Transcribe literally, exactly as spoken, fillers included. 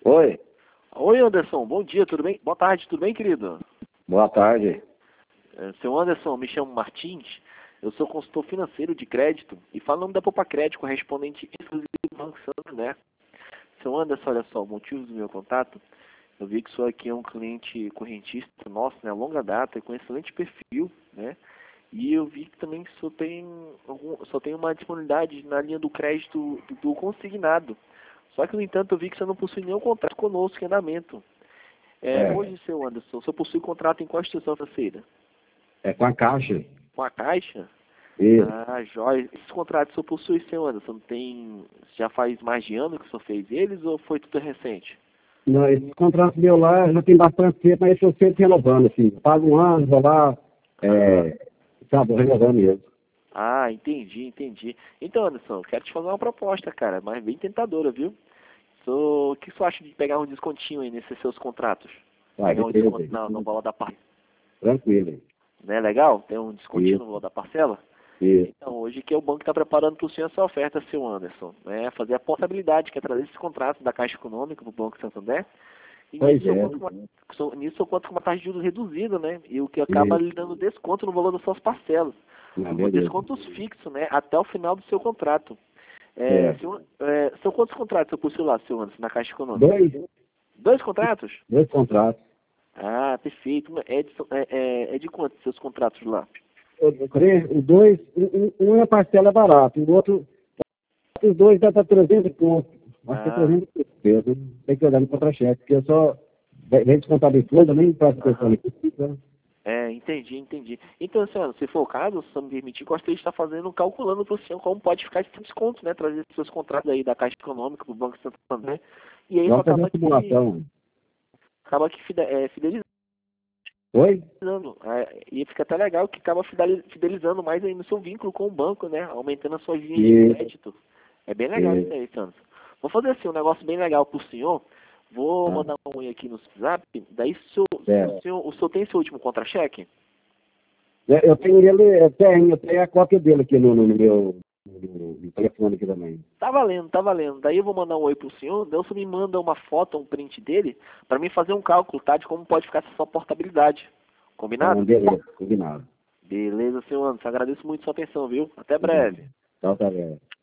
Oi, Oi, Anderson, bom dia, tudo bem? Boa tarde, tudo bem, querido? boa tarde. É, seu Anderson, me chamo Martins, eu sou consultor financeiro de crédito e falo em nome da Poupa Crédito, correspondente exclusivo do Banco Santander. Seu Anderson, olha só, o motivo do meu contato, eu vi que o senhor aqui é um cliente correntista nosso, né, a longa data, com excelente perfil, né? E eu vi que também só tem, algum, só tem uma disponibilidade na linha do crédito do, do consignado. Só que, no entanto, eu vi que você não possui nenhum contrato conosco em andamento. É, É, hoje, seu Anderson, o senhor possui contrato em qual instituição financeira? é com a Caixa. Com a Caixa? Isso. Ah, jóia. Esses contratos o senhor possui, seu Anderson, tem... já faz mais de ano que o senhor fez eles ou foi tudo recente? Não, esse contrato meu lá já tem bastante tempo, mas eu estou sempre renovando, assim. Pago um ano, vou lá, Aham. é, sabe, vou renovando mesmo. Ah, entendi, entendi. Então, Anderson, quero te fazer uma proposta, cara, mas bem tentadora, viu? So, o que você acha de pegar um descontinho aí nesses seus contratos? Vai, Pegar um beleza. desconto na- no valor da parcela. Tranquilo. Não é legal? Tem um descontinho Isso, no valor da parcela? isso. Então, hoje que o banco está preparando para o senhor essa oferta, seu Anderson, né? Fazer a portabilidade, que é trazer esses contratos da Caixa Econômica para o Banco Santander. E Pois nisso eu é. conto com uma, so- nisso eu conto com uma taxa de juros reduzida, né? E o que acaba Isso. lhe dando desconto no valor das suas parcelas. Não, O beleza. descontos fixos, né? Até o final do seu contrato. É, Certo. seu, é, são quantos contratos eu possui lá, seu Anderson, na Caixa Econômica? Dois, Dois contratos? dois contratos. Ah, perfeito. É de, é, é, é de quantos seus contratos lá? O, o três- o dois, um, um um é parcela barata, o outro, os dois dá para trezentos pontos. Acho que é Ah, trezentos pesos. Tem que olhar no contra-cheque, porque eu só vem descontar depois, eu nem faço questão aham. de custo. É, entendi, entendi. Então, senhora, se for o caso, se você me permitir, gostaria de estar fazendo, calculando para o senhor como pode ficar esse desconto, né? Trazer esses seus contratos aí da Caixa Econômica para o Banco Santander. E aí só Vamos fazer uma acaba que, simulação. acaba que fide- é, fidelizando. Oi? É, e fica até legal que acaba fideli- fidelizando mais aí no seu vínculo com o banco, né? Aumentando as suas linhas de E, crédito. É bem legal isso e, aí, Sandro. Vou fazer assim, um negócio bem legal pro senhor. Vou ah, mandar um oi aqui no WhatsApp. Daí, se o, se o certo. senhor, o senhor tem seu último contra-cheque? Eu eu tenho ele, eu tenho, eu tenho a cópia dele aqui no, no meu no, no telefone aqui também. Tá valendo, tá valendo. Daí eu vou mandar um oi pro senhor, daí o senhor me manda uma foto, um print dele, pra mim fazer um cálculo, tá? De como pode ficar essa sua portabilidade. Então, Combinado? beleza, combinado. Beleza, senhor Anderson. Agradeço muito sua atenção, viu? Até Então, breve. tchau, tá, velho.